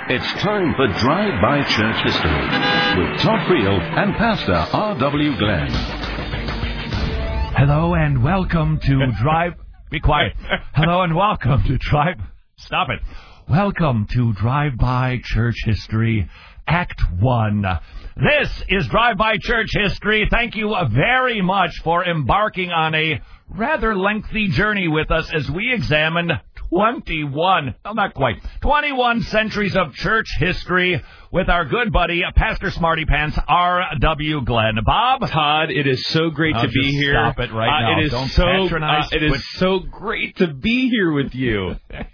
It's time for Drive-By Church History with Todd Friel and Pastor R.W. Glenn. Hello and welcome to Drive... Be quiet. Hello and welcome to Drive... Stop it. Welcome to Drive-By Church History, Act 1. This is Drive-By Church History. Thank you very much for embarking on a rather lengthy journey with us as we examine 21 centuries of church history with our good buddy, Pastor Smarty Pants, R.W. Glenn. Bob? Todd, it is so great to be here. Stop it right now. Don't patronize. It is so great to be here with you.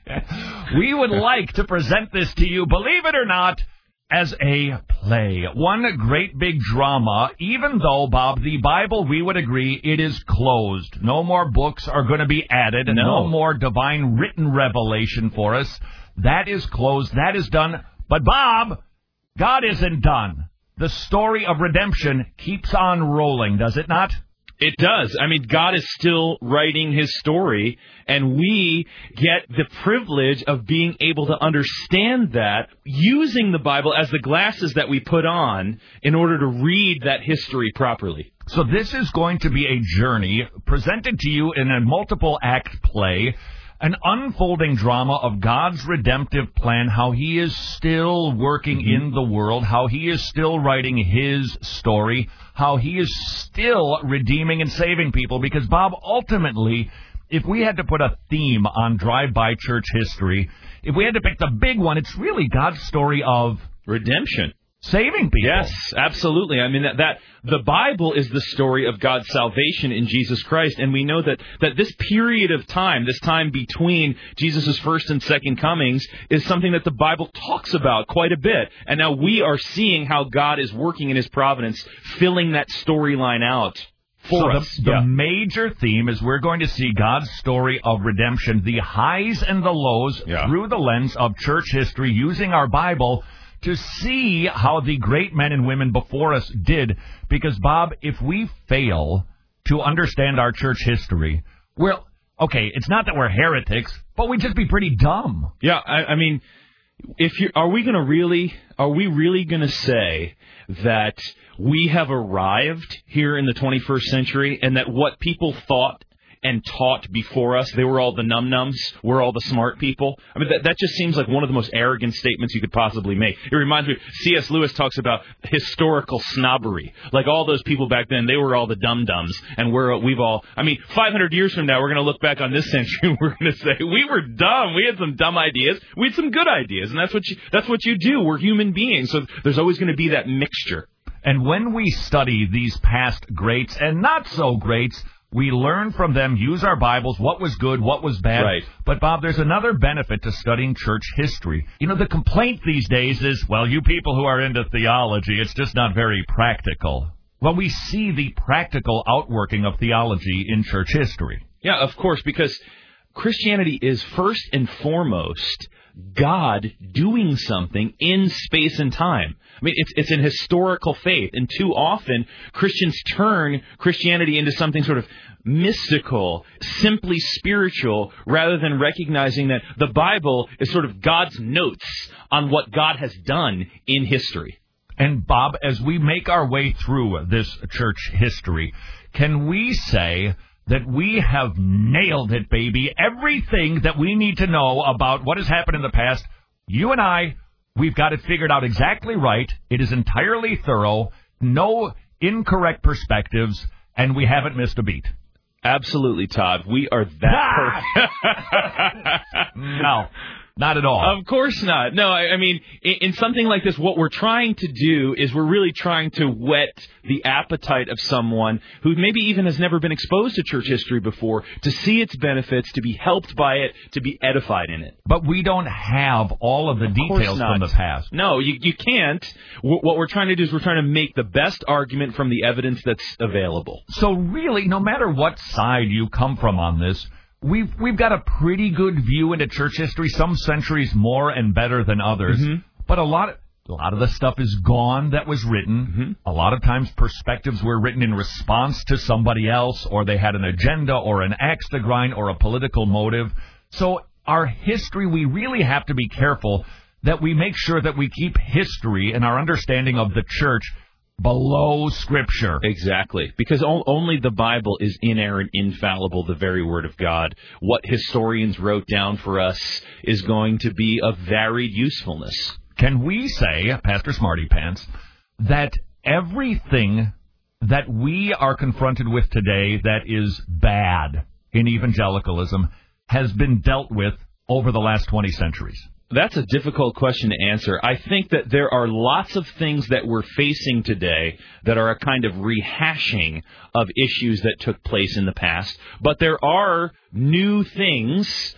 We would like to present this to you, believe it or not, as a play. One great big drama, even though, Bob, the Bible, we would agree, it is closed. No more books are going to be added. No more divine written revelation for us. That is closed. That is done. But, Bob, God isn't done. The story of redemption keeps on rolling, does it not? It does. I mean, God is still writing his story, and we get the privilege of being able to understand that using the Bible as the glasses that we put on in order to read that history properly. So this is going to be a journey presented to you in a multiple-act play, an unfolding drama of God's redemptive plan, how he is still working in the world, how he is still writing his story, how he is still redeeming and saving people. Because, Bob, ultimately, if we had to put a theme on Drive-By Church History, if we had to pick the big one, it's really God's story of redemption. Saving people. Yes, absolutely. I mean, that the Bible is the story of God's salvation in Jesus Christ, and we know that this period of time, this time between Jesus' first and second comings, is something that the Bible talks about quite a bit. And now we are seeing how God is working in his providence, filling that storyline out for us. The major theme is we're going to see God's story of redemption, the highs and the lows through the lens of church history, using our Bible to see how the great men and women before us did. Because, Bob, if we fail to understand our church history, well, okay, it's not that we're heretics, but we'd just be pretty dumb. Yeah, I mean, are we really going to say that we have arrived here in the 21st century and that what people thought and taught before us, they were all the num-nums, we're all the smart people? I mean, that just seems like one of the most arrogant statements you could possibly make. It reminds me, C.S. Lewis talks about historical snobbery. Like all those people back then, they were all the dum-dums, and we've all, I mean, 500 years from now, we're going to look back on this century and we're going to say, we were dumb, we had some dumb ideas, we had some good ideas, and that's what you do. We're human beings, so there's always going to be that mixture. And when we study these past greats and not so greats, we learn from them, use our Bibles, what was good, what was bad. Right. But, Bob, there's another benefit to studying church history. You know, the complaint these days is, well, you people who are into theology, it's just not very practical. Well, we see the practical outworking of theology in church history. Yeah, of course, because Christianity is first and foremost God doing something in space and time. I mean, it's an historical faith, and too often Christians turn Christianity into something sort of mystical, simply spiritual, rather than recognizing that the Bible is sort of God's notes on what God has done in history. And, Bob, as we make our way through this church history, can we say that we have nailed it, baby? Everything that we need to know about what has happened in the past, you and I, we've got it figured out exactly right. It is entirely thorough, no incorrect perspectives, and we haven't missed a beat. Absolutely, Todd. We are that perfect. No. Not at all. Of course not. No, I mean, in something like this, what we're trying to do is we're really trying to whet the appetite of someone who maybe even has never been exposed to church history before, to see its benefits, to be helped by it, to be edified in it. But we don't have all of the details from the past. No, you can't. What we're trying to do is we're trying to make the best argument from the evidence that's available. So really, no matter what side you come from on this, We've got a pretty good view into church history, some centuries more and better than others. But a lot of the stuff is gone that was written. A lot of times perspectives were written in response to somebody else, or they had an agenda or an axe to grind or a political motive. So our history, we really have to be careful that we make sure that we keep history and our understanding of the church below Scripture. Exactly. Because only the Bible is inerrant, infallible, the very Word of God. What historians wrote down for us is going to be of varied usefulness. Can we say, Pastor Smarty Pants, that everything that we are confronted with today that is bad in evangelicalism has been dealt with over the last 20 centuries? That's a difficult question to answer. I think that there are lots of things that we're facing today that are a kind of rehashing of issues that took place in the past. But there are new things.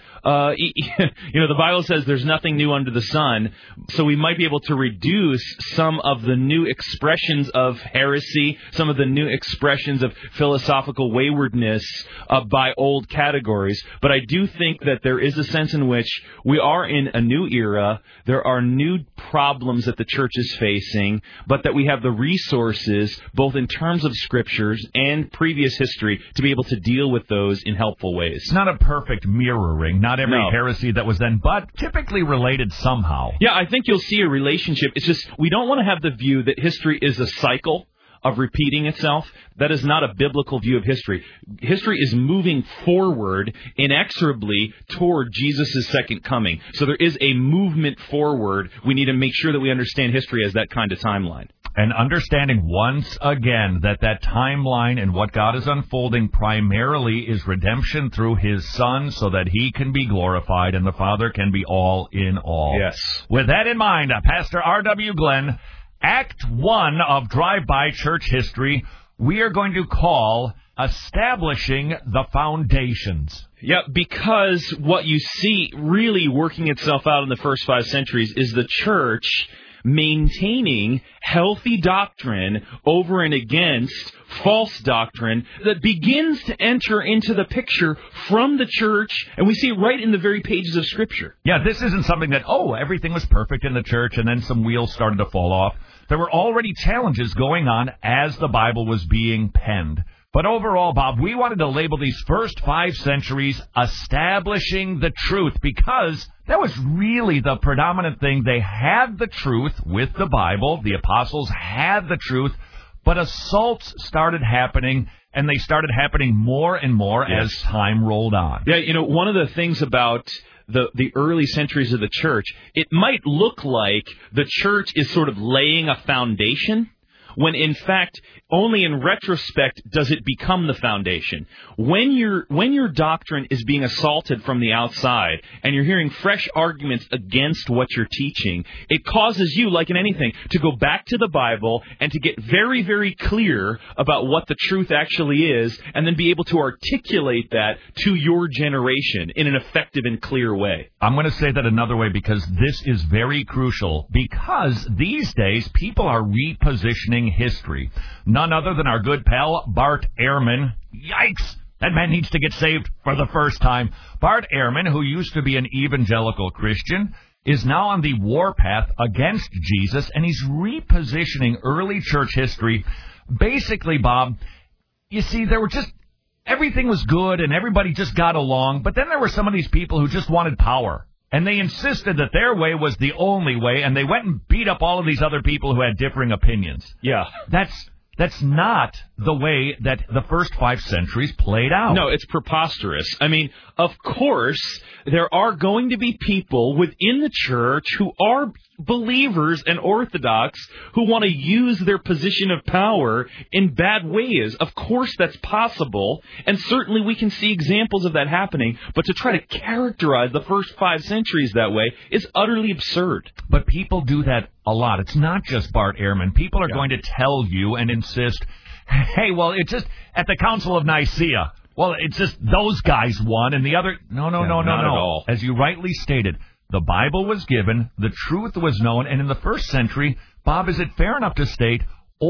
The Bible says there's nothing new under the sun, so we might be able to reduce some of the new expressions of heresy, some of the new expressions of philosophical waywardness by old categories. But I do think that there is a sense in which we are in a new era. There are new problems that the church is facing, but that we have the resources, both in terms of scriptures and previous history, to be able to deal with those in helpful ways. It's not a perfect mirroring. Not every heresy that was then, but typically related somehow. Yeah, I think you'll see a relationship. It's just we don't want to have the view that history is a cycle of repeating itself. That is not a biblical view of history. History is moving forward inexorably toward Jesus' second coming. So there is a movement forward. We need to make sure that we understand history as that kind of timeline. And understanding once again that timeline and what God is unfolding primarily is redemption through His Son so that He can be glorified and the Father can be all in all. Yes. With that in mind, Pastor R.W. Glenn, Act 1 of Drive-By Church History, we are going to call Establishing the Foundations. Yeah, because what you see really working itself out in the first 5 centuries is the church maintaining healthy doctrine over and against false doctrine that begins to enter into the picture from the church, and we see it right in the very pages of Scripture. Yeah, this isn't something that, everything was perfect in the church and then some wheels started to fall off. There were already challenges going on as the Bible was being penned. But overall, Bob, we wanted to label these first 5 centuries establishing the truth because that was really the predominant thing. They had the truth with the Bible. The apostles had the truth, but assaults started happening, and they started happening more and more as time rolled on. Yeah, one of the things about the early centuries of the church, it might look like the church is sort of laying a foundation, when in fact, only in retrospect does it become the foundation. When your doctrine is being assaulted from the outside and you're hearing fresh arguments against what you're teaching, it causes you, like in anything, to go back to the Bible and to get very, very clear about what the truth actually is and then be able to articulate that to your generation in an effective and clear way. I'm going to say that another way because this is very crucial because these days people are repositioning history. None other than our good pal, Bart Ehrman. Yikes! That man needs to get saved for the first time. Bart Ehrman, who used to be an evangelical Christian, is now on the warpath against Jesus, and he's repositioning early church history. Basically, Bob, you see, everything was good and everybody just got along, but then there were some of these people who just wanted power. And they insisted that their way was the only way, and they went and beat up all of these other people who had differing opinions. Yeah. That's not the way that the first 5 centuries played out. No, it's preposterous. I mean, of course, there are going to be people within the church who are believers and orthodox who want to use their position of power in bad ways. Of course, that's possible, and certainly we can see examples of that happening, but to try to characterize the first 5 centuries that way is utterly absurd. But people do that a lot. It's not just Bart Ehrman. People are going to tell you and insist, hey, well, it's just at the Council of Nicaea. Well, it's just those guys won, and the other... No. Not at all. As you rightly stated, the Bible was given, the truth was known, and in the first century, Bob, is it fair enough to state,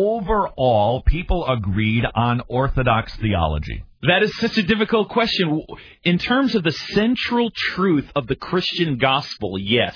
overall, people agreed on Orthodox theology? That is such a difficult question. In terms of the central truth of the Christian gospel, yes.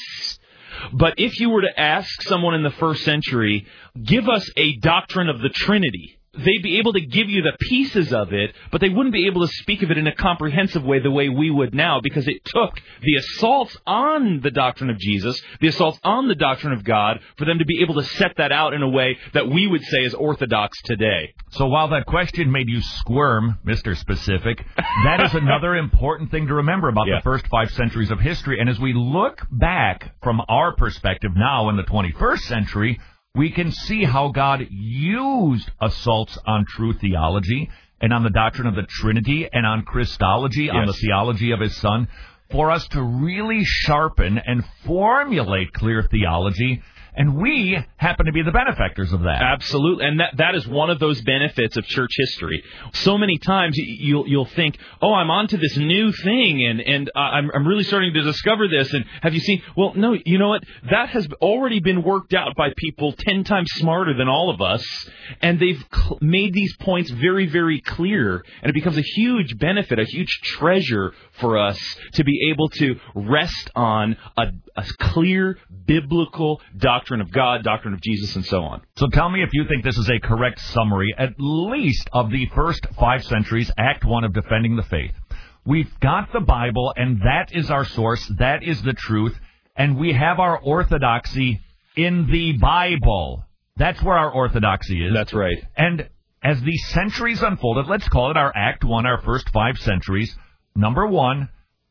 But if you were to ask someone in the first century, give us a doctrine of the Trinity, they'd be able to give you the pieces of it, but they wouldn't be able to speak of it in a comprehensive way the way we would now, because it took the assaults on the doctrine of Jesus, the assaults on the doctrine of God, for them to be able to set that out in a way that we would say is orthodox today. So while that question made you squirm, Mr. Specific, that is another important thing to remember about the first 5 centuries of history. And as we look back from our perspective now in the 21st century, we can see how God used assaults on true theology and on the doctrine of the Trinity and on Christology, on the theology of His Son, for us to really sharpen and formulate clear theology. And we happen to be the benefactors of that. Absolutely. And that is one of those benefits of church history. So many times you'll think, oh, I'm onto this new thing, and I'm really starting to discover this. And have you seen? Well, no, you know what? That has already been worked out by people 10 times smarter than all of us. And they've made these points very, very clear. And it becomes a huge benefit, a huge treasure for us to be able to rest on a clear biblical doctrine of God, doctrine of Jesus, and so on. So tell me if you think this is a correct summary, at least of the first 5 centuries, Act 1 of Defending the Faith. We've got the Bible, and that is our source, that is the truth, and we have our orthodoxy in the Bible. That's where our orthodoxy is. That's right. And as the centuries unfolded, let's call it our Act 1, our first 5 centuries, number 1,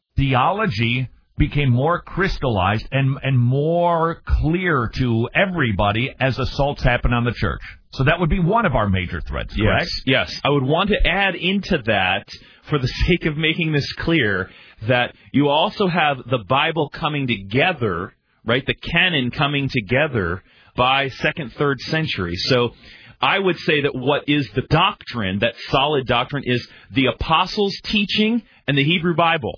theology became more crystallized and more clear to everybody as assaults happen on the church. So that would be one of our major threats, correct? Yes. I would want to add into that, for the sake of making this clear, that you also have the Bible coming together, right? The canon coming together by 2nd, 3rd century. So I would say that what is the doctrine, that solid doctrine, is the apostles' teaching and the Hebrew Bible.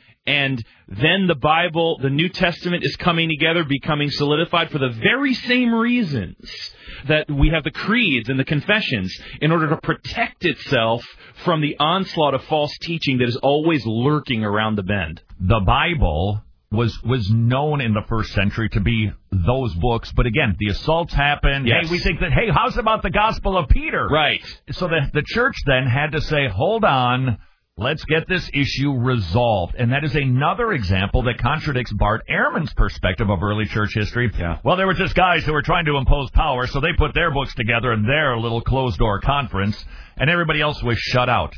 And then the Bible, the New Testament, is coming together, becoming solidified for the very same reasons that we have the creeds and the confessions, in order to protect itself from the onslaught of false teaching that is always lurking around the bend. The Bible was known in the first century to be those books, but again, the assaults happened. Yes. Hey, we think that, hey, how's about the Gospel of Peter? Right. So the church then had to say, hold on, let's get this issue resolved. And that is another example that contradicts Bart Ehrman's perspective of early church history. Yeah. Well, they were just guys who were trying to impose power, so they put their books together in their little closed-door conference, and everybody else was shut out.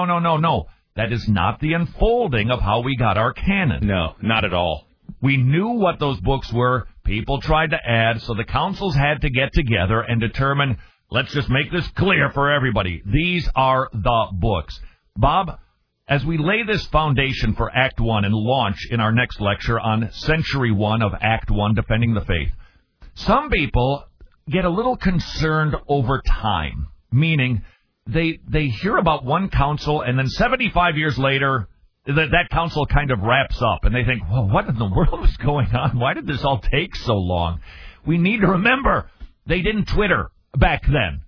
No. That is not the unfolding of how we got our canon. No, not at all. We knew what those books were. People tried to add, so the councils had to get together and determine, let's just make this clear for everybody. These are the books. Bob, as we lay this foundation for Act 1 and launch in our next lecture on Century 1 of Act 1, Defending the Faith, some people get a little concerned over time, meaning they hear about one council and then 75 years later, that council kind of wraps up and they think, well, what in the world is going on? Why did this all take so long? We need to remember, they didn't Twitter back then.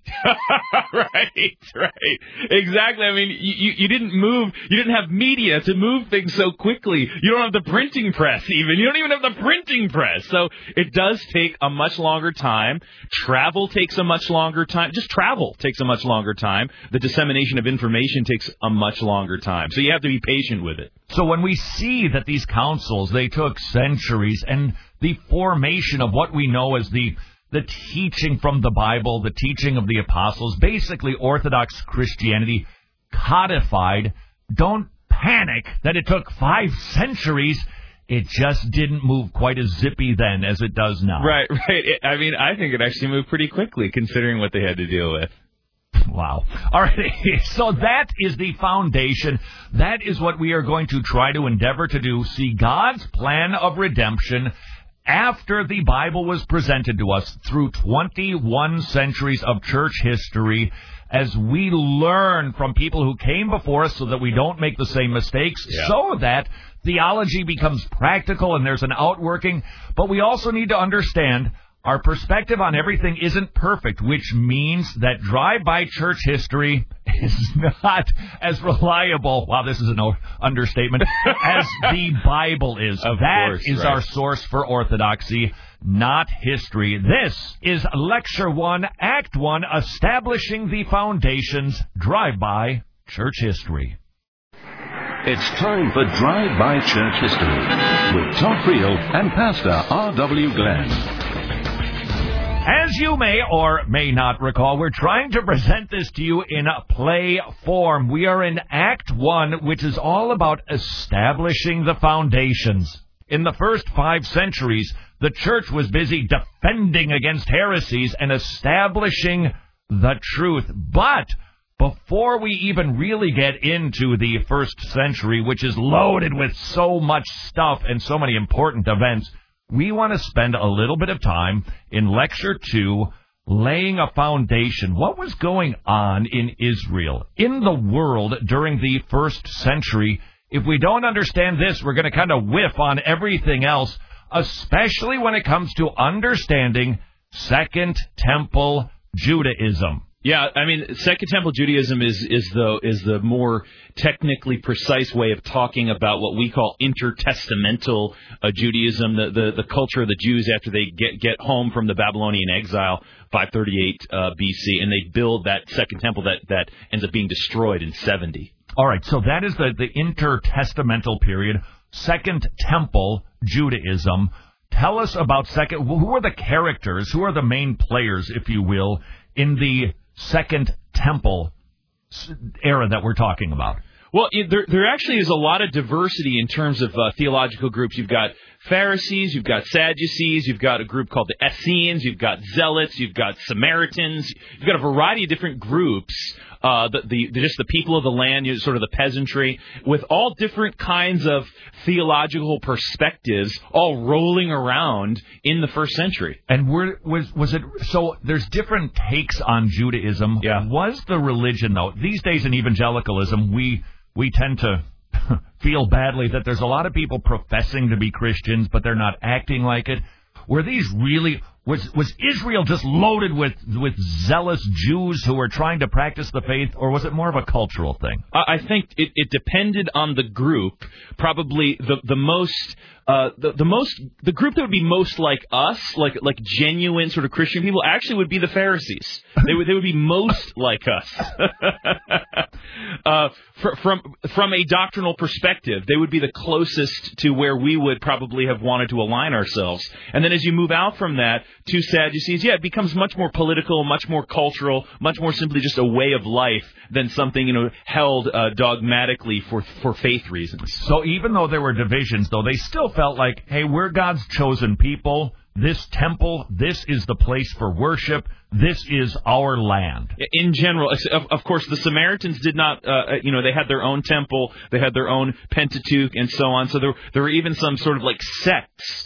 Right. Exactly. I mean, you didn't have media to move things so quickly. You don't have the printing press even. You don't even have the printing press. So it does take a much longer time. Travel takes a much longer time. Just travel takes a much longer time. The dissemination of information takes a much longer time. So you have to be patient with it. So when we see that these councils, they took centuries, and the formation of what we know as the teaching from the Bible, the teaching of the apostles, basically Orthodox Christianity codified. Don't panic that it took 5 centuries. It just didn't move quite as zippy then as it does now. Right. I mean, I think it actually moved pretty quickly considering what they had to deal with. Wow. All right. So that is the foundation. That is what we are going to try to endeavor to do. See God's plan of redemption after the Bible was presented to us through 21 centuries of church history, as we learn from people who came before us so that we don't make the same mistakes, so that theology becomes practical and there's an outworking. But we also need to understand our perspective on everything isn't perfect, which means that drive-by church history is not as reliable, wow, this is an understatement, as the Bible is. That is our source for orthodoxy. not history. This is Lecture 1, Act 1, Establishing the Foundations, Drive-By Church History. It's time for Drive-By Church History with Todd Friel and Pastor R.W. Glenn. As you may or may not recall, we're trying to present this to you in a play form. We are in Act 1, which is all about establishing the foundations. In the first 5 centuries, the church was busy defending against heresies and establishing the truth. But before we even really get into the first century, which is loaded with so much stuff and so many important events, we want to spend a little bit of time in Lecture 2 laying a foundation. What was going on in Israel, in the world during the first century? If we don't understand this, we're going to kind of whiff on everything else, especially when it comes to understanding Second Temple Judaism. Yeah, I mean, Second Temple Judaism is the more technically precise way of talking about what we call intertestamental Judaism, the culture of the Jews after they get home from the Babylonian exile, 538 BC, and they build that Second Temple that ends up being destroyed in 70. All right, so that is the intertestamental period, Second Temple Judaism. Tell us about who are the characters, who are the main players, if you will, in the Second Temple era that we're talking about? Well, there actually is a lot of diversity in terms of theological groups. You've got Pharisees, you've got Sadducees, you've got a group called the Essenes, you've got Zealots, you've got Samaritans, you've got a variety of different groups, just the people of the land, sort of the peasantry, with all different kinds of theological perspectives, all rolling around in the first century. And was it so? There's different takes on Judaism. Yeah. Was the religion, though? These days in evangelicalism, we tend to feel badly that there's a lot of people professing to be Christians, but they're not acting like it. Were these really... Was Israel just loaded with zealous Jews who were trying to practice the faith, or was it more of a cultural thing? I think it depended on the group. Probably the group that would be most like us, like genuine sort of Christian people, actually would be the Pharisees. They would be most like us. From a doctrinal perspective, they would be the closest to where we would probably have wanted to align ourselves. And then as you move out from that to Sadducees, it becomes much more political, much more cultural, much more simply just a way of life than something held dogmatically for faith reasons. So even though there were divisions, though, they still felt like, hey, we're God's chosen people. This temple, this is the place for worship. This is our land. In general, of course, the Samaritans did not, they had their own temple, they had their own Pentateuch, and so on. So there were even some sort of like sects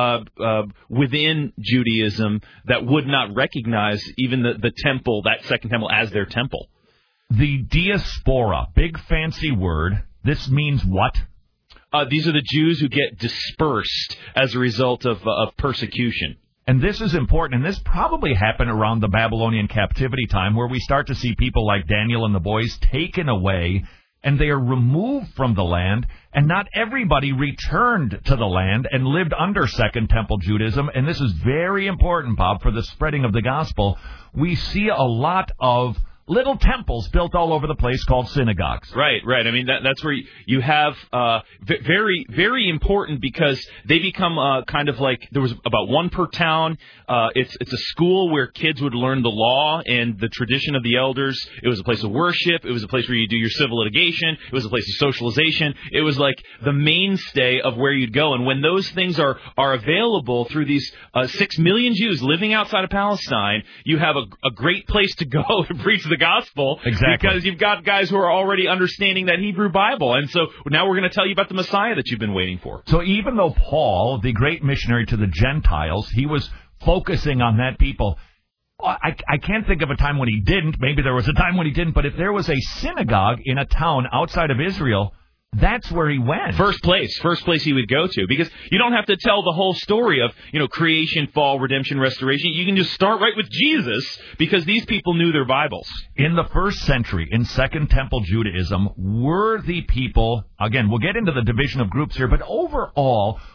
within Judaism that would not recognize even the temple, that Second Temple, as their temple. The diaspora, big fancy word. This means what? These are the Jews who get dispersed as a result of persecution. And this is important, and this probably happened around the Babylonian captivity time, where we start to see people like Daniel and the boys taken away, and they are removed from the land, and not everybody returned to the land and lived under Second Temple Judaism. And this is very important, Bob, for the spreading of the gospel. We see a lot of little temples built all over the place called synagogues. Right. I mean, that's where you have very, very important, because they become kind of like, there was about one per town. It's a school where kids would learn the law and the tradition of the elders. It was a place of worship. It was a place where you do your civil litigation. It was a place of socialization. It was like the mainstay of where you'd go. And when those things are available through these 6 million Jews living outside of Palestine, you have a great place to go to preach the gospel. Exactly. Because you've got guys who are already understanding that Hebrew Bible. And so now we're going to tell you about the Messiah that you've been waiting for. So even though Paul, the great missionary to the Gentiles, he was focusing on that people, I can't think of a time when he didn't. Maybe there was a time when he didn't. But if there was a synagogue in a town outside of Israel, that's where he went. First place he would go to, because you don't have to tell the whole story of, creation, fall, redemption, restoration. You can just start right with Jesus, because these people knew their Bibles. In the first century, in Second Temple Judaism, were the people, again, we'll get into the division of groups here, but overall,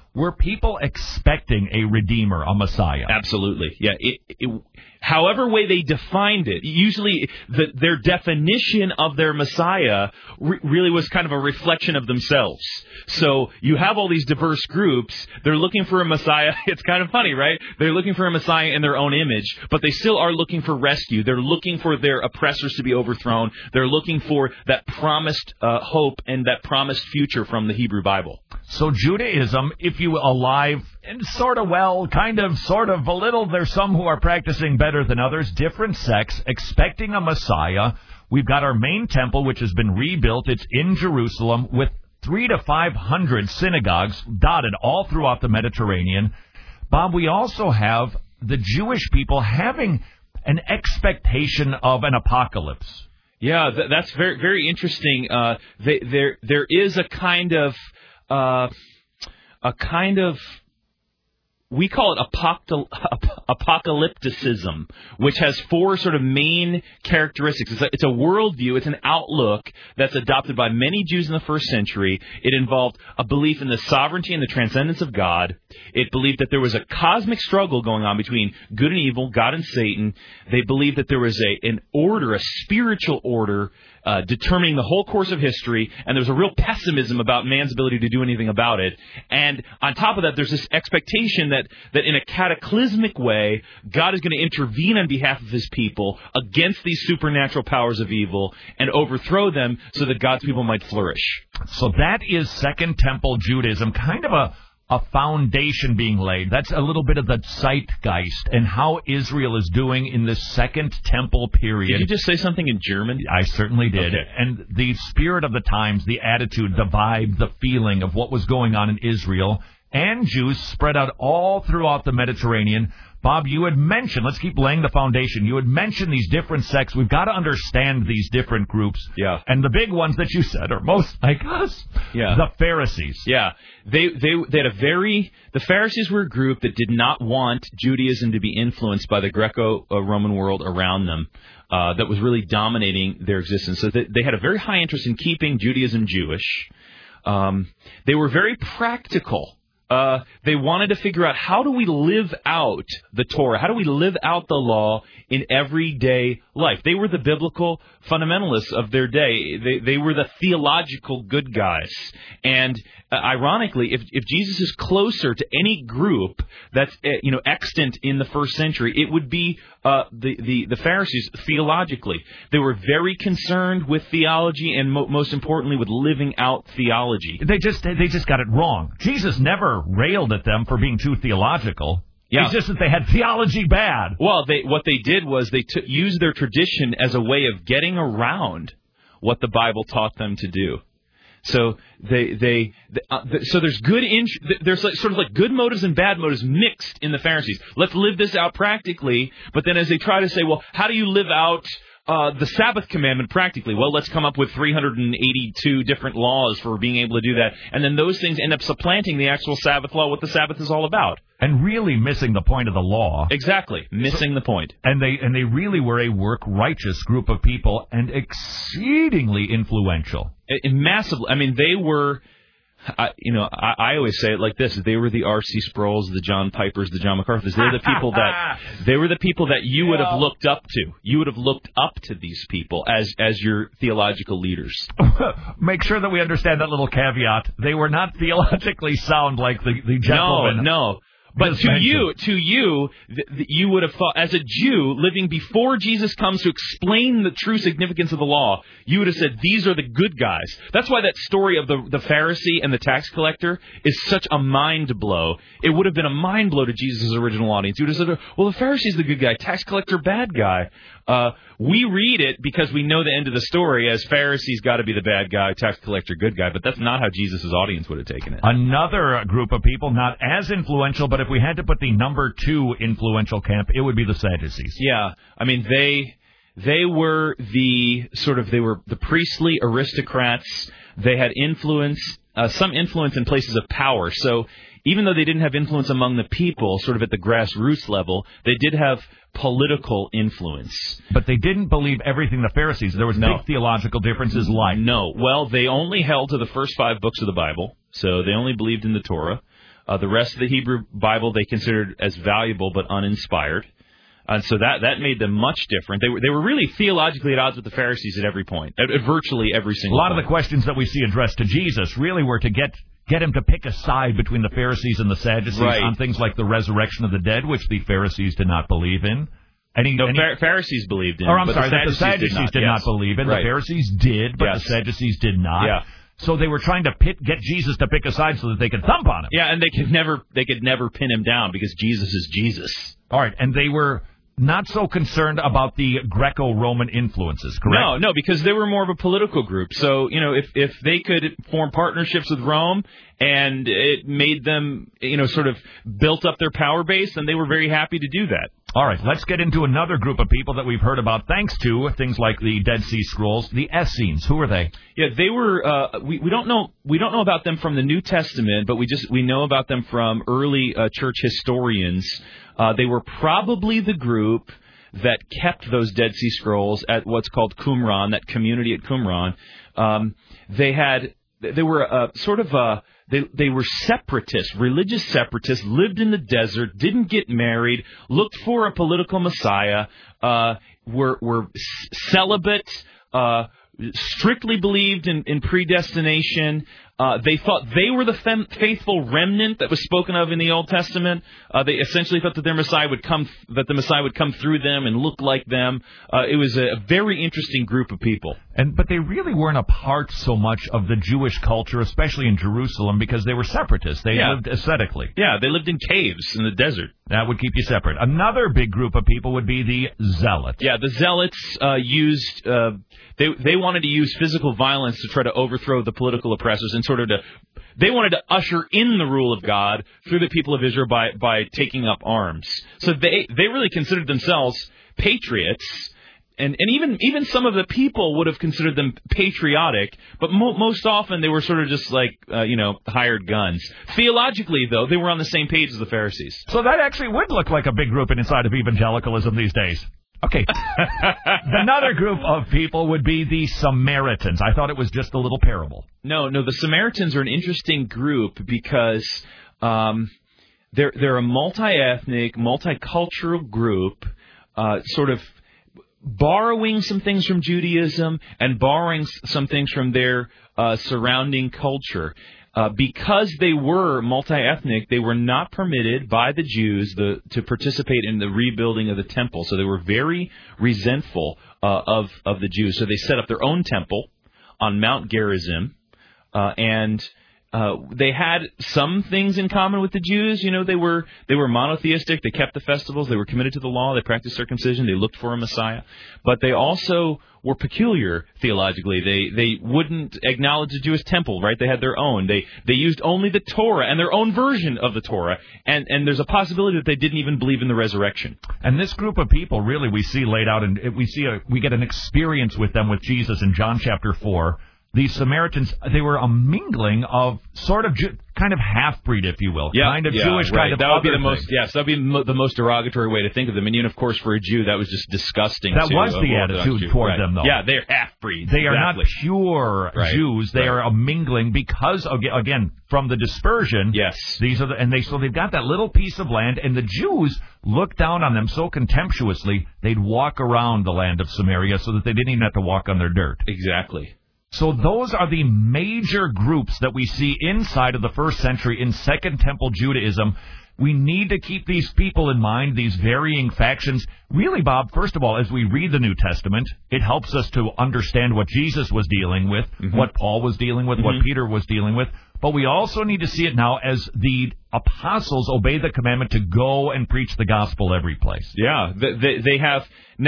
were people expecting a Redeemer, a Messiah? Absolutely. Yeah. However way they defined it, usually their definition of their Messiah really was kind of a reflection of themselves. So you have all these diverse groups. They're looking for a Messiah. It's kind of funny, right? They're looking for a Messiah in their own image, but they still are looking for rescue. They're looking for their oppressors to be overthrown. They're looking for that promised hope and that promised future from the Hebrew Bible. So Judaism, if you alive, and sort of, a little, there's some who are practicing better than others, different sects, expecting a Messiah. We've got our main temple, which has been rebuilt. It's in Jerusalem with 300 to 500 synagogues dotted all throughout the Mediterranean. Bob, we also have the Jewish people having an expectation of an apocalypse. Yeah, that's very, very interesting. There is a kind of we call it apocalypticism, which has four sort of main characteristics. It's a worldview, it's an outlook that's adopted by many Jews in the first century. It involved a belief in the sovereignty and the transcendence of God. It believed that there was a cosmic struggle going on between good and evil, God and Satan. They believed that there was an order, a spiritual order, determining the whole course of history, and there's a real pessimism about man's ability to do anything about it. And on top of that, there's this expectation that in a cataclysmic way, God is going to intervene on behalf of his people against these supernatural powers of evil and overthrow them so that God's people might flourish. So that is Second Temple Judaism, kind of a foundation being laid. That's a little bit of the zeitgeist and how Israel is doing in the Second Temple period. Did you just say something in German? I certainly did. Okay. And the spirit of the times, the attitude, the vibe, the feeling of what was going on in Israel and Jews spread out all throughout the Mediterranean. Bob, you had mentioned, let's keep laying the foundation. You had mentioned these different sects. We've got to understand these different groups. Yeah. And the big ones that you said are most like us. Yeah. The Pharisees. Yeah. They had the Pharisees were a group that did not want Judaism to be influenced by the Greco-Roman world around them. That was really dominating their existence. So they had a very high interest in keeping Judaism Jewish. They were very practical. They wanted to figure out, how do we live out the Torah? How do we live out the law in everyday life? They were the biblical fundamentalists of their day. They were the theological good guys. And ironically, if Jesus is closer to any group that's extant in the first century, it would be the Pharisees theologically. They were very concerned with theology and most importantly with living out theology. They just got it wrong. Jesus never railed at them for being too theological. Yeah. It's just that they had theology bad. Well, what they did was they used their tradition as a way of getting around what the Bible taught them to do. So so there's there's sort of like good motives and bad motives mixed in the Pharisees. Let's live this out practically, but then as they try to say, well, how do you live out the Sabbath commandment practically? Well, let's come up with 382 different laws for being able to do that. And then those things end up supplanting the actual Sabbath law, what the Sabbath is all about. And really missing the point of the law. Exactly. Missing the point. And they really were a work-righteous group of people and exceedingly influential. Massively. I mean, they were... I always say it like this: they were the R.C. Sproul's, the John Pipers, the John MacArthur's. They were the people that you would have looked up to. You would have looked up to these people as your theological leaders. Make sure that we understand that little caveat. They were not theologically sound like the gentleman. No. But to you, you would have thought, as a Jew living before Jesus comes to explain the true significance of the law, you would have said, these are the good guys. That's why that story of the Pharisee and the tax collector is such a mind blow. It would have been a mind blow to Jesus' original audience. You would have said, well, the Pharisee's the good guy, tax collector, bad guy. We read it because we know the end of the story as Pharisees got to be the bad guy, tax collector, good guy. But that's not how Jesus' audience would have taken it. Another group of people, not as influential, but if we had to put the number 2 influential camp, it would be the Sadducees. Yeah. I mean, they were the priestly aristocrats. They had influence, some influence in places of power. So even though they didn't have influence among the people, sort of at the grassroots level, they did have political influence. But they didn't believe everything the Pharisees. There was big theological differences like. No. Well, they only held to the first 5 books of the Bible, so they only believed in the Torah. The rest of the Hebrew Bible they considered as valuable but uninspired. And so that made them much different. They were really theologically at odds with the Pharisees at every point, at virtually every single point. A lot of the questions that we see addressed to Jesus really were to get him to pick a side between the Pharisees and the Sadducees on things like the resurrection of the dead, which the Pharisees did not believe in. Pharisees believed in. The Sadducees did not believe in. Right. The Pharisees did, but the Sadducees did not. Yeah. So they were trying to get Jesus to pick a side so that they could thump on him. Yeah, and they could never pin him down because Jesus is Jesus. All right, and they were not so concerned about the Greco-Roman influences, correct? No, because they were more of a political group. So, if they could form partnerships with Rome and it made them, sort of built up their power base, then they were very happy to do that. All right, let's get into another group of people that we've heard about thanks to things like the Dead Sea Scrolls, the Essenes. Who are they? Yeah, they were. We don't know about them from the New Testament, but we know about them from early church historians. They were probably the group that kept those Dead Sea Scrolls at what's called Qumran, that community at Qumran. They were separatists, religious separatists, lived in the desert, didn't get married, looked for a political messiah, were celibate, strictly believed in predestination. They thought they were the faithful remnant that was spoken of in the Old Testament. They essentially thought that the Messiah would come through them and look like them. It was a very interesting group of people. But they really weren't a part so much of the Jewish culture, especially in Jerusalem, because they were separatists. They lived ascetically. Yeah, they lived in caves in the desert. That would keep you separate. Another big group of people would be the Zealots. Yeah, the Zealots used... They wanted to use physical violence to try to overthrow the political oppressors and they wanted to usher in the rule of God through the people of Israel by taking up arms. So they really considered themselves patriots, and even some of the people would have considered them patriotic, but most often they were sort of just like hired guns. Theologically, though, they were on the same page as the Pharisees. So that actually would look like a big group inside of evangelicalism these days. Okay. Another group of people would be the Samaritans. I thought it was just a little parable. No, the Samaritans are an interesting group because they're a multi-ethnic, multicultural group, sort of borrowing some things from Judaism and borrowing some things from their surrounding culture. Because they were multi-ethnic, they were not permitted by the Jews to participate in the rebuilding of the temple. So they were very resentful of the Jews. So they set up their own temple on Mount Gerizim, and they had some things in common with the Jews. They were monotheistic. They kept the festivals. They were committed to the law. They practiced circumcision. They looked for a Messiah. But they also were peculiar theologically. They wouldn't acknowledge the Jewish temple, right? They had their own. They used only the Torah and their own version of the Torah. And there's a possibility that they didn't even believe in the resurrection. And this group of people really we see laid out, and we get an experience with them with Jesus in John chapter 4. These Samaritans, they were a mingling of sort of kind of half-breed, if you will. Kind of Jewish, right. kind of that would be other the most. thing. Yes, that would be the most derogatory way to think of them. And of course, for a Jew, that was just disgusting. That was the attitude toward them, though. Yeah, they're half-breeds. They are not pure Jews. They are a mingling because, again, from the dispersion. Yes. These are so they've got that little piece of land, and the Jews looked down on them so contemptuously, they'd walk around the land of Samaria so that they didn't even have to walk on their dirt. Exactly. So those are the major groups that we see inside of the first century in Second Temple Judaism. We need to keep these people in mind, these varying factions. Really, Bob, first of all, as we read the New Testament, it helps us to understand what Jesus was dealing with, what Paul was dealing with, what Peter was dealing with. But we also need to see it now as the apostles obey the commandment to go and preach the gospel every place. Yeah, they have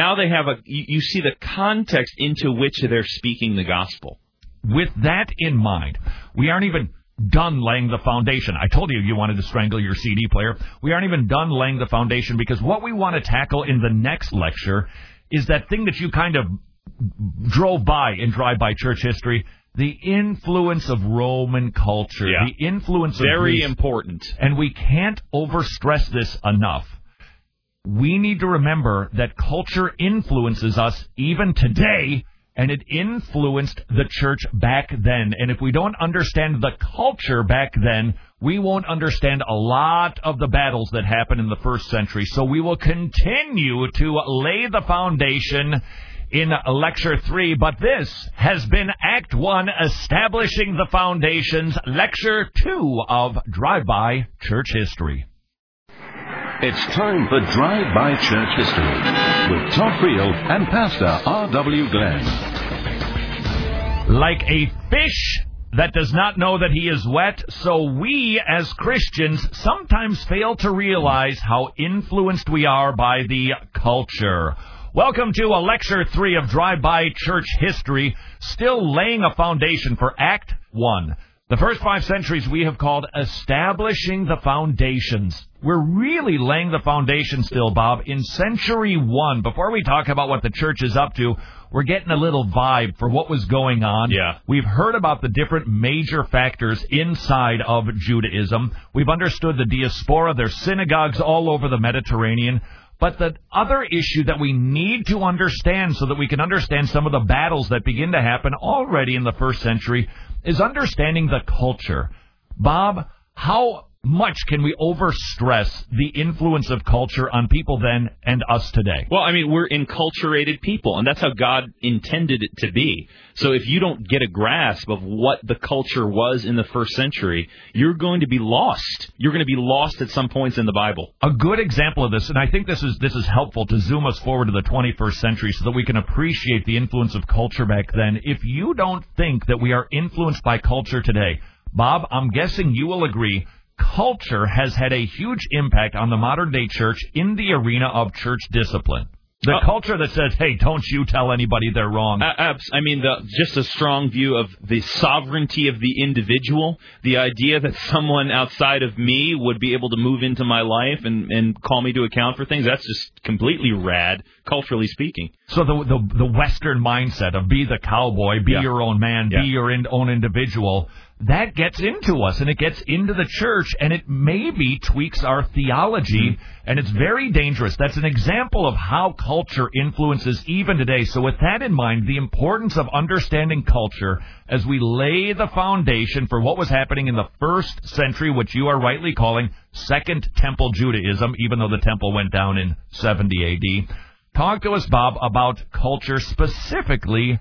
you see the context into which they're speaking the gospel. With that in mind, we aren't even done laying the foundation. I told you wanted to strangle your CD player. We aren't even done laying the foundation because what we want to tackle in the next lecture is that thing that you kind of drove by in Drive-By Church History, the influence of Roman culture, the influence of very Greece. Important. And we can't overstress this enough. We need to remember that culture influences us even today and it influenced the church back then. And if we don't understand the culture back then, we won't understand a lot of the battles that happened in the first century. So we will continue to lay the foundation in Lecture 3, but this has been Act 1, Establishing the Foundations, Lecture 2 of Drive-By Church History. It's time for Drive-By Church History with Todd Friel and Pastor R.W. Glenn. Like a fish that does not know that he is wet, so we as Christians sometimes fail to realize how influenced we are by the culture. Welcome to Lecture 3 of Drive-By Church History, still laying a foundation for Act 1. The first 5 centuries we have called Establishing the Foundations. We're really laying the foundation still, Bob. In Century 1, before we talk about what the church is up to, we're getting a little vibe for what was going on. Yeah. We've heard about the different major factors inside of Judaism. We've understood the diaspora. There's synagogues all over the Mediterranean. But the other issue that we need to understand so that we can understand some of the battles that begin to happen already in the first century is understanding the culture. Bob, how much can we overstress the influence of culture on people then and us today? Well, I mean, we're enculturated people, and that's how God intended it to be. So if you don't get a grasp of what the culture was in the first century, you're going to be lost. You're going to be lost at some points in the Bible. A good example of this, and I think this is helpful to zoom us forward to the 21st century so that we can appreciate the influence of culture back then. If you don't think that we are influenced by culture today, Bob, I'm guessing you will agree, culture has had a huge impact on the modern-day church in the arena of church discipline. The culture that says, hey, don't you tell anybody they're wrong. I mean, just a strong view of the sovereignty of the individual, the idea that someone outside of me would be able to move into my life and call me to account for things, that's just completely rad, culturally speaking. So the Western mindset of be the cowboy, be your own man, be your own individual, that gets into us, and it gets into the church, and it maybe tweaks our theology, and it's very dangerous. That's an example of how culture influences even today. So with that in mind, the importance of understanding culture as we lay the foundation for what was happening in the first century, which you are rightly calling Second Temple Judaism, even though the temple went down in 70 A.D. Talk to us, Bob, about culture, specifically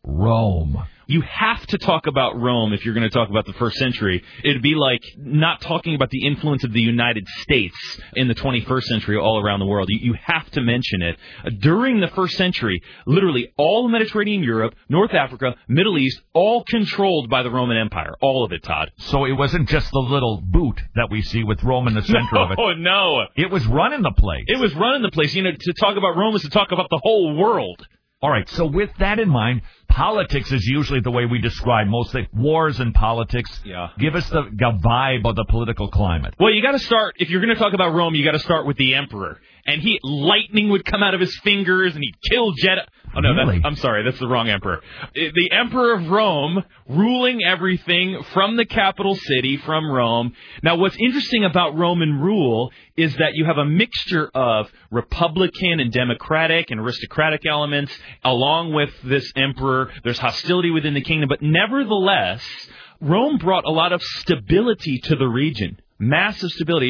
Rome. You have to talk about Rome if you're going to talk about the first century. It'd be like not talking about the influence of the United States in the 21st century all around the world. You have to mention it. During the first century, literally all of Mediterranean Europe, North Africa, Middle East, all controlled by the Roman Empire. All of it, Todd. So it wasn't just the little boot that we see with Rome in the center of it. Oh, no. It was running the place. It was running the place. You know, to talk about Rome is to talk about the whole world. All right, so with that in mind, politics is usually the way we describe most things. Wars and politics. Yeah. Give us the vibe of the political climate. Well, you got to start, if you're going to talk about Rome, you got to start with the emperor. And lightning would come out of his fingers, and he'd kill Oh, no, really? I'm sorry, that's the wrong emperor. The emperor of Rome, ruling everything from the capital city, from Rome. Now, what's interesting about Roman rule is that you have a mixture of Republican and Democratic and aristocratic elements, along with this emperor. There's hostility within the kingdom, but nevertheless, Rome brought a lot of stability to the region. Massive stability.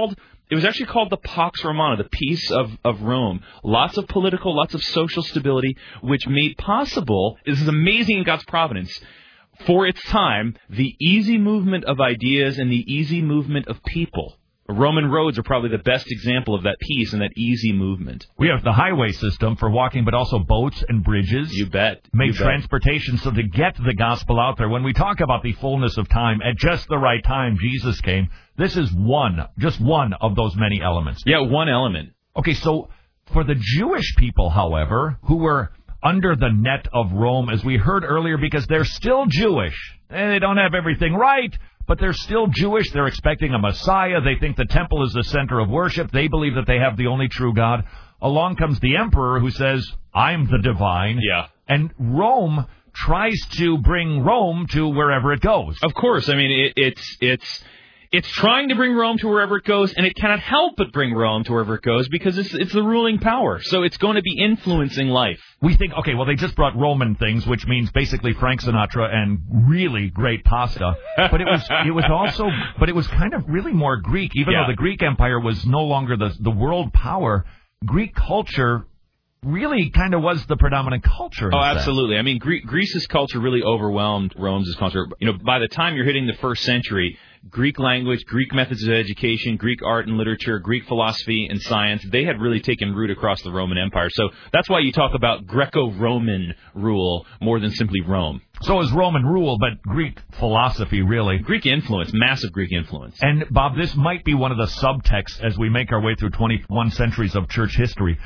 It was actually called the Pax Romana, the peace of Rome. Lots of political, lots of social stability, which made possible, this is amazing in God's providence, for its time, the easy movement of ideas and the easy movement of people. Roman roads are probably the best example of that peace and that easy movement. We have the highway system for walking, but also boats and bridges. You bet. Make transportation so to get the gospel out there. When we talk about the fullness of time, at just the right time, Jesus came. This is just one of those many elements. Yeah, one element. Okay, so for the Jewish people, however, who were under the net of Rome, as we heard earlier, because they're still Jewish, and they don't have everything right, but they're still Jewish. They're expecting a Messiah. They think the temple is the center of worship. They believe that they have the only true God. Along comes the emperor who says, I'm the divine. Yeah. And Rome tries to bring Rome to wherever it goes. Of course. I mean, it's It's trying to bring Rome to wherever it goes, and it cannot help but bring Rome to wherever it goes because it's the ruling power. So it's going to be influencing life. We think, okay, well, they just brought Roman things, which means basically Frank Sinatra and really great pasta. But it was kind of really more Greek, even though the Greek Empire was no longer the world power. Greek culture really kind of was the predominant culture. Oh, absolutely. I mean, Greece's culture really overwhelmed Rome's culture. By the time you're hitting the 1st century, Greek language, Greek methods of education, Greek art and literature, Greek philosophy and science, they had really taken root across the Roman Empire. So that's why you talk about Greco-Roman rule more than simply Rome. So it was Roman rule, but Greek philosophy, really. Greek influence, massive Greek influence. And, Bob, this might be one of the subtexts as we make our way through 21 centuries of church history.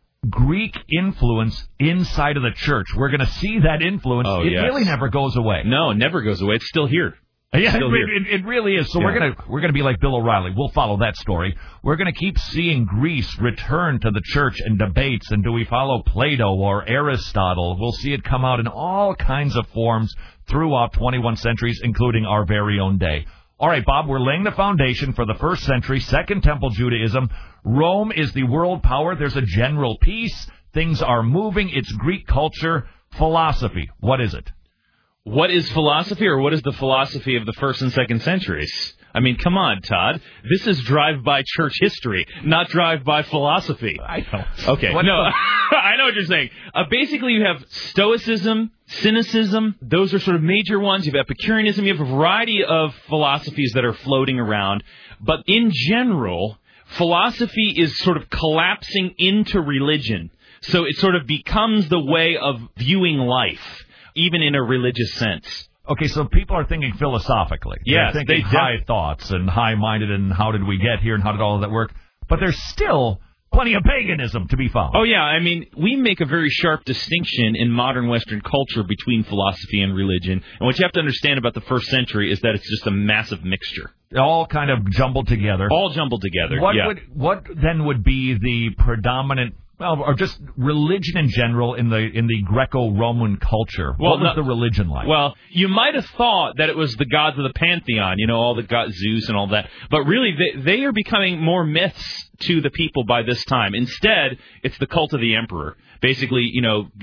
Greek influence inside of the church. We're going to see that influence. Really never goes away. No, it never goes away. It's still here. Yeah, it really is. So we're gonna be like Bill O'Reilly. We'll follow that story. We're gonna keep seeing Greece return to the church in debates. And do we follow Plato or Aristotle? We'll see it come out in all kinds of forms throughout 21 centuries, including our very own day. All right, Bob, we're laying the foundation for the 1st century, Second Temple Judaism. Rome is the world power. There's a general peace. Things are moving. It's Greek culture. Philosophy. What is it? What is philosophy, or what is the philosophy of the 1st and 2nd centuries? I mean, come on, Todd. This is drive-by church history, not drive-by philosophy. I know. Okay, I know what you're saying. Basically, you have Stoicism, Cynicism. Those are sort of major ones. You have Epicureanism. You have a variety of philosophies that are floating around. But in general, philosophy is sort of collapsing into religion. So it sort of becomes the way of viewing life, even in a religious sense. Okay, so people are thinking philosophically. Yes, they're thinking high thoughts and high-minded and how did we get here and how did all of that work. But there's still plenty of paganism to be found. Oh, yeah. I mean, we make a very sharp distinction in modern Western culture between philosophy and religion. And what you have to understand about the 1st century is that it's just a massive mixture. All kind of jumbled together. All jumbled together, What then would be the predominant... Well, or just religion in general in the Greco-Roman culture. What was the religion like? Well, you might have thought that it was the gods of the pantheon, all the gods, Zeus and all that. But really, they are becoming more myths to the people by this time. Instead, it's the cult of the emperor. Basically,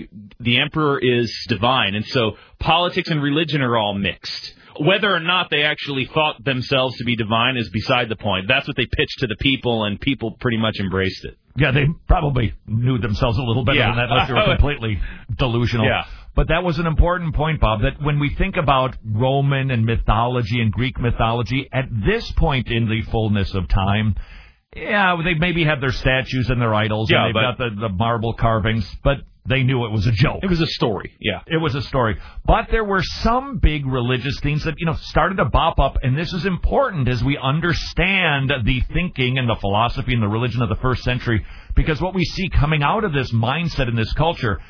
the emperor is divine, and so politics and religion are all mixed. Whether or not they actually thought themselves to be divine is beside the point. That's what they pitched to the people, and people pretty much embraced it. Yeah, they probably knew themselves a little better than that, unless they were completely delusional. Yeah. But that was an important point, Bob, that when we think about Roman and mythology and Greek mythology, at this point in the fullness of time, they maybe have their statues and their idols, and they've got the marble carvings, but they knew it was a joke. It was a story, yeah. It was a story. But there were some big religious themes that, started to bop up, and this is important as we understand the thinking and the philosophy and the religion of the 1st century, because what we see coming out of this mindset in this culture,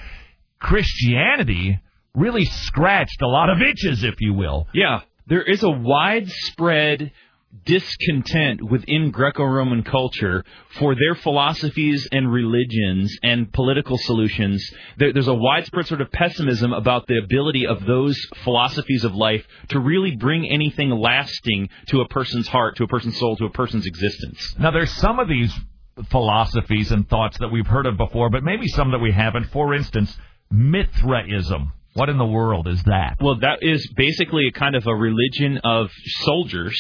Christianity really scratched a lot of itches, if you will. Yeah, there is a widespread discontent within Greco-Roman culture for their philosophies and religions and political solutions. There's a widespread sort of pessimism about the ability of those philosophies of life to really bring anything lasting to a person's heart, to a person's soul, to a person's existence. Now, there's some of these philosophies and thoughts that we've heard of before, but maybe some that we haven't. For instance, Mithraism. What in the world is that? Well, that is basically a kind of a religion of soldiers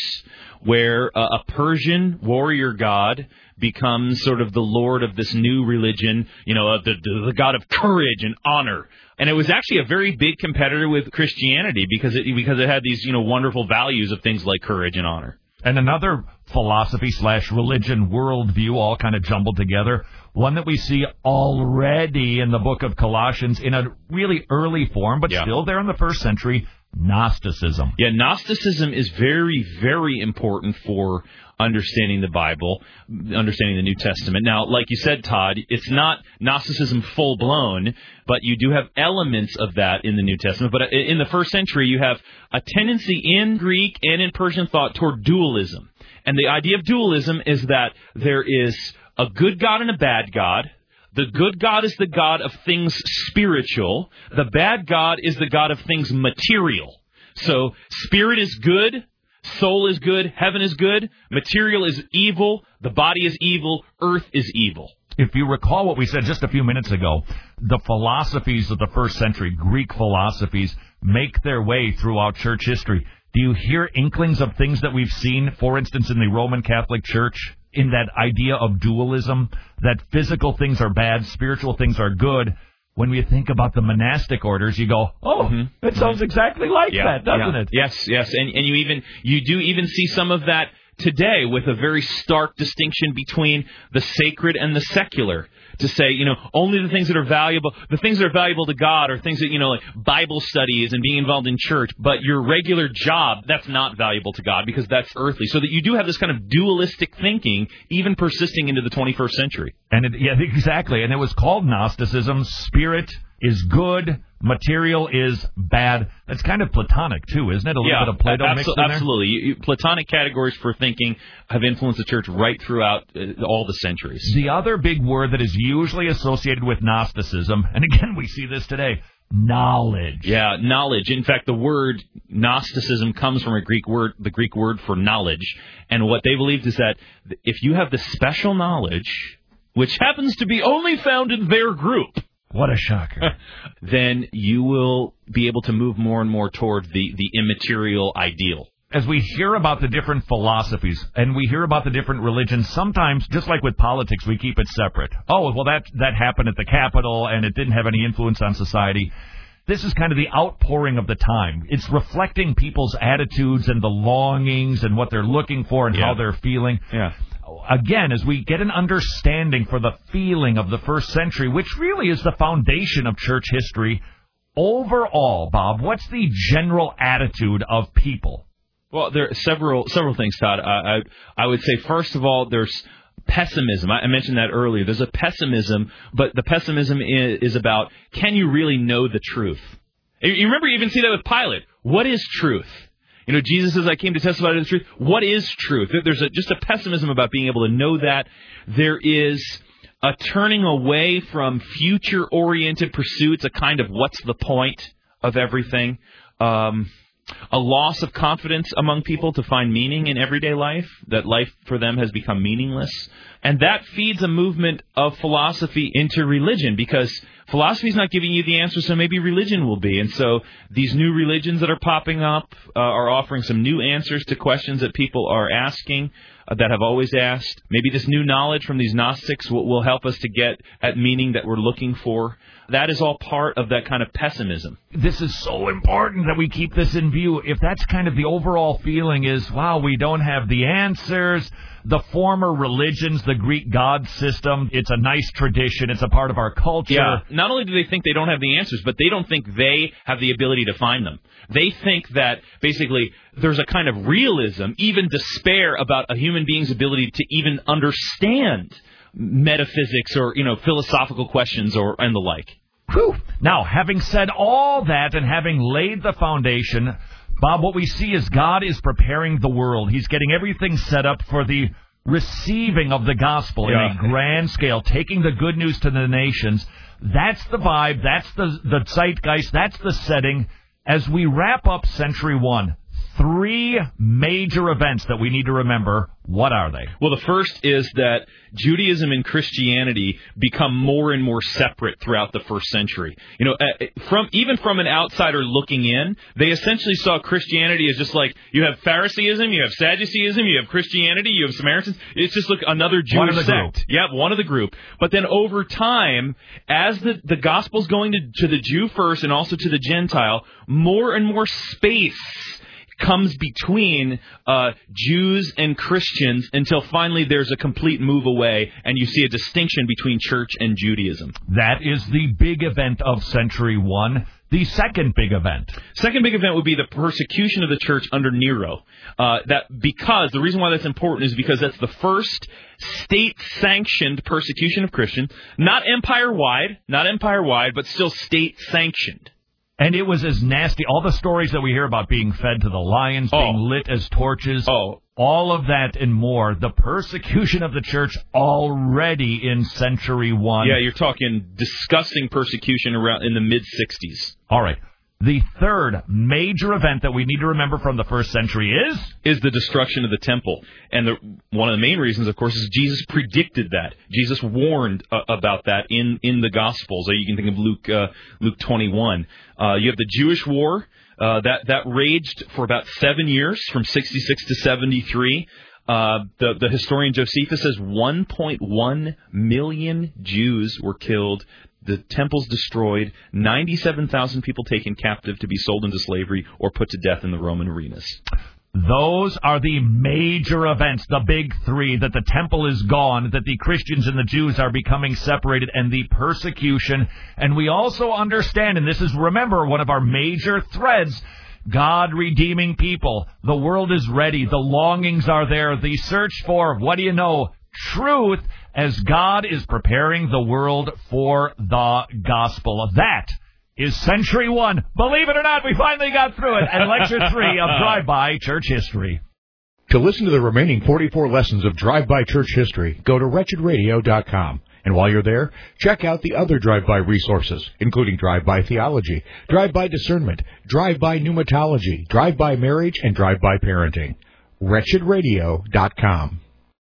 where a Persian warrior god becomes sort of the lord of this new religion, the god of courage and honor. And it was actually a very big competitor with Christianity because it had these, wonderful values of things like courage and honor. And another philosophy/religion worldview all kind of jumbled together, one that we see already in the book of Colossians in a really early form, but still there in the 1st century, Gnosticism. Yeah, Gnosticism is very, very important for understanding the Bible, understanding the New Testament. Now, like you said, Todd, it's not Gnosticism full-blown, but you do have elements of that in the New Testament. But in the 1st century, you have a tendency in Greek and in Persian thought toward dualism. And the idea of dualism is that there is a good God and a bad God. The good God is the God of things spiritual. The bad God is the God of things material. So spirit is good, Soul is good, heaven is good, material is evil, the body is evil, earth is evil. If you recall what we said just a few minutes ago, the philosophies of the first century, Greek philosophies, make their way throughout church history. Do you hear inklings of things that we've seen, for instance, in the Roman Catholic Church, in that idea of dualism, that physical things are bad, spiritual things are good? When we think about the monastic orders, you go, it sounds exactly like that, doesn't it? Yes. And you do even see some of that today with a very stark distinction between the sacred and the secular. To say, only the things that are valuable to God are things that, like Bible studies and being involved in church, but your regular job, that's not valuable to God because that's earthly. So that you do have this kind of dualistic thinking, even persisting into the 21st century. And exactly. And it was called Gnosticism. Spirit is good, material is bad. That's kind of Platonic, too, isn't it? A little bit of Plato mixed in there? Absolutely. Platonic categories for thinking have influenced the church right throughout all the centuries. The other big word that is usually associated with Gnosticism, and again, we see this today, knowledge. Yeah, knowledge. In fact, the word Gnosticism comes from the Greek word for knowledge. And what they believed is that if you have the special knowledge, which happens to be only found in their group, what a shocker. Then you will be able to move more and more toward the immaterial ideal. As we hear about the different philosophies and we hear about the different religions, sometimes, just like with politics, we keep it separate. Oh, well, that happened at the Capitol and it didn't have any influence on society. This is kind of the outpouring of the time. It's reflecting people's attitudes and the longings and what they're looking for and how they're feeling. Yeah. Again, as we get an understanding for the feeling of the first century, which really is the foundation of church history, overall, Bob, what's the general attitude of people? Well, there are several things, Todd. I would say, first of all, there's pessimism. I mentioned that earlier. There's a pessimism, but the pessimism is about, can you really know the truth? You remember you even see that with Pilate. What is truth? Jesus says, I came to testify to the truth. What is truth? There's just a pessimism about being able to know that. There is a turning away from future-oriented pursuits, a kind of what's the point of everything. A loss of confidence among people to find meaning in everyday life, that life for them has become meaningless. And that feeds a movement of philosophy into religion, because philosophy is not giving you the answer, so maybe religion will be. And so these new religions that are popping up are offering some new answers to questions that people are asking, that have always asked. Maybe this new knowledge from these Gnostics will help us to get at meaning that we're looking for. That is all part of that kind of pessimism. This is so important that we keep this in view. If that's kind of the overall feeling is, wow, we don't have the answers. The former religions, the Greek god system, it's a nice tradition. It's a part of our culture. Yeah. Not only do they think they don't have the answers, but they don't think they have the ability to find them. They think that basically there's a kind of realism, even despair about a human being's ability to even understand metaphysics or, philosophical questions and the like. Whew. Now, having said all that and having laid the foundation, Bob, what we see is God is preparing the world. He's getting everything set up for the receiving of the gospel in a grand scale, taking the good news to the nations. That's the vibe. That's the zeitgeist. That's the setting. As we wrap up Century 1, 3 major events that we need to remember. What are they? Well, the first is that Judaism and Christianity become more and more separate throughout the first century. From an outsider looking in, they essentially saw Christianity as just like, you have Phariseeism, you have Sadduceeism, you have Christianity, you have Samaritans. It's just like another Jewish sect. Yeah, one of the group. But then over time, as the gospel's going to the Jew first and also to the Gentile, more and more space comes between Jews and Christians until finally there's a complete move away and you see a distinction between church and Judaism. That is the big event of Century 1. The second big event. Second big event would be the persecution of the church under Nero. The reason why that's important is because that's the first state-sanctioned persecution of Christians. Not empire-wide, but still state-sanctioned. And it was as nasty. All the stories that we hear about being fed to the lions, being lit as torches, all of that and more. The persecution of the church already in Century 1. Yeah, you're talking disgusting persecution around in the mid-60s. All right. The third major event that we need to remember from the first century is the destruction of the temple. And one of the main reasons, of course, is Jesus predicted that. Jesus warned about that in the Gospels. You can think of Luke 21. You have the Jewish War that raged for about 7 years, from 66 to 73. The historian Josephus says 1.1 million Jews were killed. The temples destroyed, 97,000 people taken captive to be sold into slavery or put to death in the Roman arenas. Those are the major events, the big three, that the temple is gone, that the Christians and the Jews are becoming separated, and the persecution. And we also understand, and this is, remember, one of our major threads, God redeeming people. The world is ready. The longings are there. The search for, what do you know, truth, as God is preparing the world for the gospel. That is Century 1. Believe it or not, we finally got through it. And Lecture 3 of Drive-By Church History. To listen to the remaining 44 lessons of Drive-By Church History, go to wretchedradio.com. And while you're there, check out the other Drive-By resources, including Drive-By Theology, Drive-By Discernment, Drive-By Pneumatology, Drive-By Marriage, and Drive-By Parenting. wretchedradio.com.